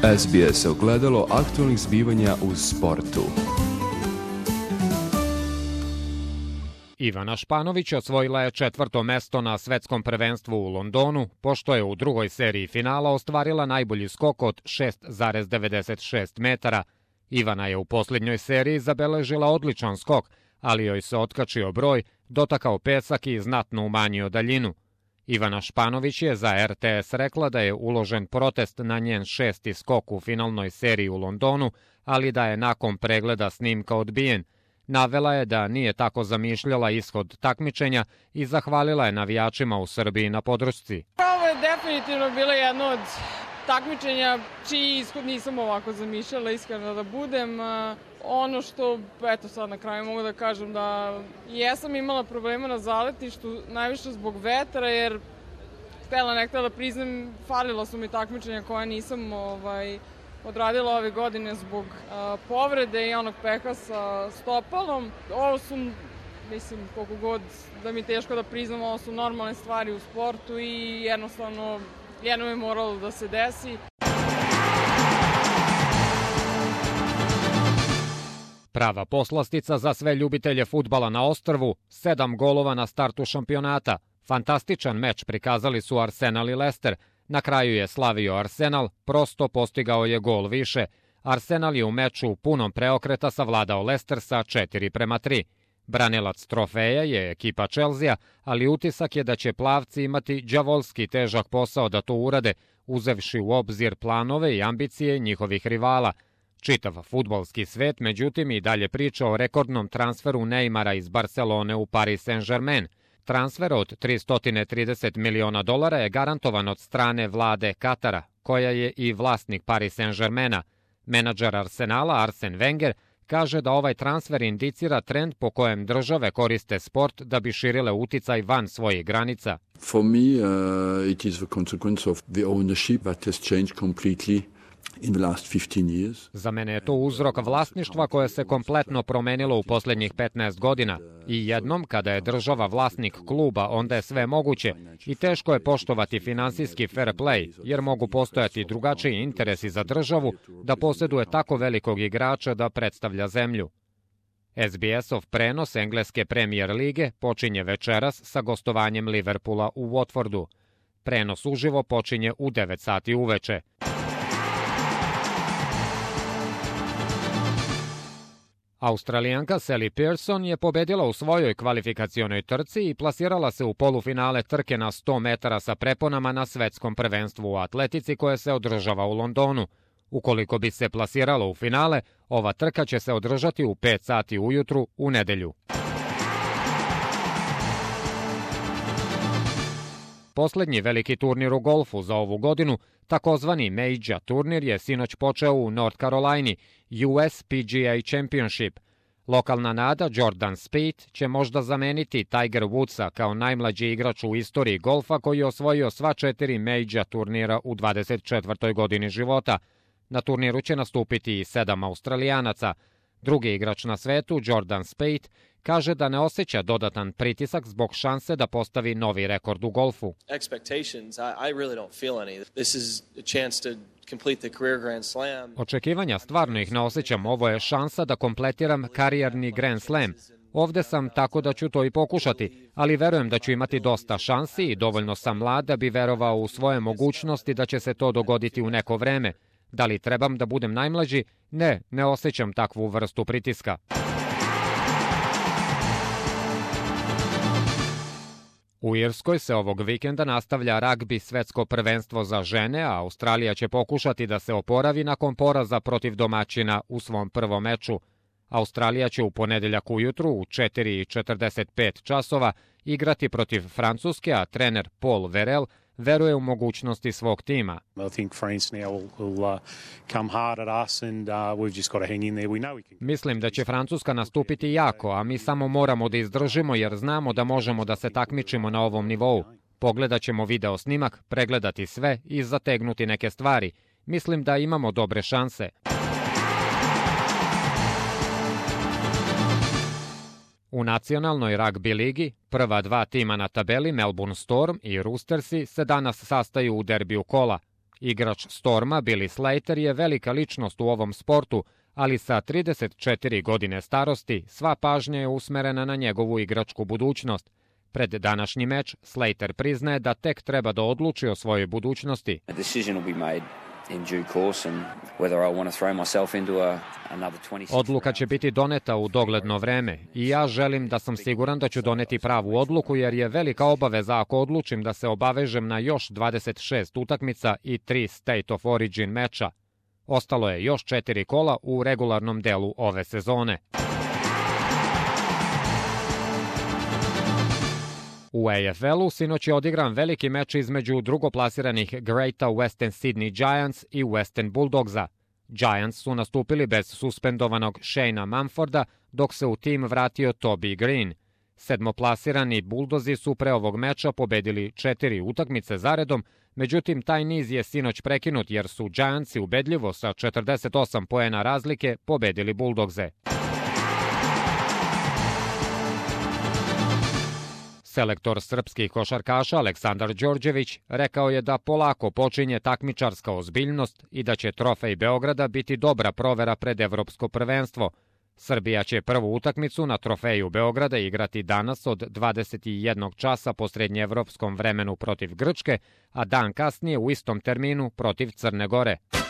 SBS ogledalo aktualnih zbivanja u sportu. Ivana Španović osvojila je 4. mesto na svetskom prvenstvu u Londonu, pošto je u drugoj seriji finala ostvarila najbolji skok od 6,96 metara. Ivana je u posljednjoj seriji zabeležila odličan skok, ali joj se otkačio broj, dotakao pesak i znatno umanjio daljinu. Ivana Španović je za RTS rekla da je uložen protest na njen 6. skok u finalnoj seriji u Londonu, ali da je nakon pregleda snimka odbijen. Navela je da nije tako zamišljala ishod takmičenja i zahvalila je navijačima u Srbiji na podršci. Ovo je definitivno bilo jedno od takmičenja čiji ishod nisam ovako zamišljala, iskreno da budem. Ono što, eto sad na kraju mogu da kažem da jesam imala problema na zaletištu, najviše zbog vetra, jer htela ne htela da priznam, falila su mi takmičenja koja nisam odradila ove godine zbog povrede i onog peha sa stopalom. Ovo su, mislim, koliko god da mi teško da priznam, ovo su normalne stvari u sportu i jednostavno jednom je moralo da se desi. Prava poslastica za sve ljubitelje fudbala na ostrvu, 7 golova na startu šampionata. Fantastičan meč prikazali su Arsenal i Leicester. Na kraju je slavio Arsenal, prosto postigao je gol više. Arsenal je u meču punom preokreta savladao Leicester sa 4:3. Branilac trofeja je ekipa Chelsea, ali utisak je da će plavci imati đavolski težak posao da to urade, uzevši u obzir planove i ambicije njihovih rivala. Čitav fudbalski svet, međutim, i dalje priča o rekordnom transferu Neymara iz Barcelone u Paris Saint-Germain. Transfer od $330 miliona je garantovan od strane vlade Katara, koja je i vlasnik Paris Saint-Germaina. Menadžer Arsenala Arsene Wenger kaže da ovaj transfer indicira trend po kojem države koriste sport da bi širile uticaj van svojih granica. For me, it is the consequence of the ownership that has changed completely in the last 15 years. Za mene je to uzrok vlasništva koje se kompletno promenilo u posljednjih 15 godina. I jednom, kada je država vlasnik kluba, onda je sve moguće i teško je poštovati finansijski fair play, jer mogu postojati drugačiji interesi za državu da posjeduje tako velikog igrača da predstavlja zemlju. SBS-ov prenos engleske Premier lige počinje večeras sa gostovanjem Liverpoola u Watfordu. Prenos uživo počinje u 9 sati uveče. Australijanka Sally Pearson je pobedila u svojoj kvalifikacionoj trci i plasirala se u polufinale trke na 100 metara sa preponama na svetskom prvenstvu u atletici koje se održava u Londonu. Ukoliko bi se plasiralo u finale, ova trka će se održati u 5 sati ujutru u nedelju. Posljednji veliki turnir u golfu za ovu godinu, takozvani Major turnir, je sinoć počeo u North Carolini, US PGA Championship. Lokalna nada Jordan Spieth će možda zameniti Tiger Woodsa kao najmlađi igrač u istoriji golfa koji je osvojio sva 4 Major turnira u 24. godini života. Na turniru će nastupiti i 7 Australijanaca. Drugi igrač na svetu, Jordan Spieth, kaže da ne osjeća dodatan pritisak zbog šanse da postavi novi rekord u golfu. Očekivanja stvarno ih ne osjećam, ovo je šansa da kompletiram karijerni Grand Slam. Ovde sam tako da ću to i pokušati, ali verujem da ću imati dosta šansi i dovoljno sam mlad da bi verovao u svoje mogućnosti da će se to dogoditi u neko vreme. Da li trebam da budem najmlađi? Ne osjećam takvu vrstu pritiska. U Irskoj se ovog vikenda nastavlja ragbi svetsko prvenstvo za žene, a Australija će pokušati da se oporavi nakon poraza protiv domaćina u svom prvom meču. Australija će u ponedeljak ujutru u 4:45 časova igrati protiv Francuske, a trener Paul Verel veruje u mogućnosti svog tima. Mislim da će Francuska nastupiti jako, a mi samo moramo da izdržimo jer znamo da možemo da se takmičimo na ovom nivou. Pogledat ćemo video snimak, pregledati sve i zategnuti neke stvari. Mislim da imamo dobre šanse. U nacionalnoj ragbi ligi prva 2 tima na tabeli, Melbourne Storm i Roostersi, se danas sastaju u derbiju kola. Igrač Storma Billy Slater je velika ličnost u ovom sportu, ali sa 34 godine starosti sva pažnja je usmerena na njegovu igračku budućnost. Pred današnji meč Slater priznaje da tek treba da odluči o svojoj budućnosti. Odluka će biti doneta u dogledno vreme i ja želim da sam siguran da ću doneti pravu odluku, jer je velika obaveza ako odlučim da se obavežem na još 26 utakmica i 3 State of Origin meča. Ostalo je još 4 kola u regularnom delu ove sezone. U AFL-u sinoć je odigran veliki meč između drugoplasiranih Greata Western Sydney Giants i Western Bulldogsa. Giants su nastupili bez suspendovanog Shayna Mumforda, dok se u tim vratio Toby Green. Sedmoplasirani Bulldozi su pre ovog meča pobedili 4 utakmice zaredom, međutim taj niz je sinoć prekinut jer su Giantsi ubedljivo sa 48 poena razlike pobedili Bulldogse. Selektor srpskih košarkaša Aleksandar Đorđević rekao je da polako počinje takmičarska ozbiljnost i da će trofej Beograda biti dobra provera pred evropsko prvenstvo. Srbija će prvu utakmicu na trofeju Beograda igrati danas od 21 časa po srednjeevropskom vremenu protiv Grčke, a dan kasnije u istom terminu protiv Crne Gore.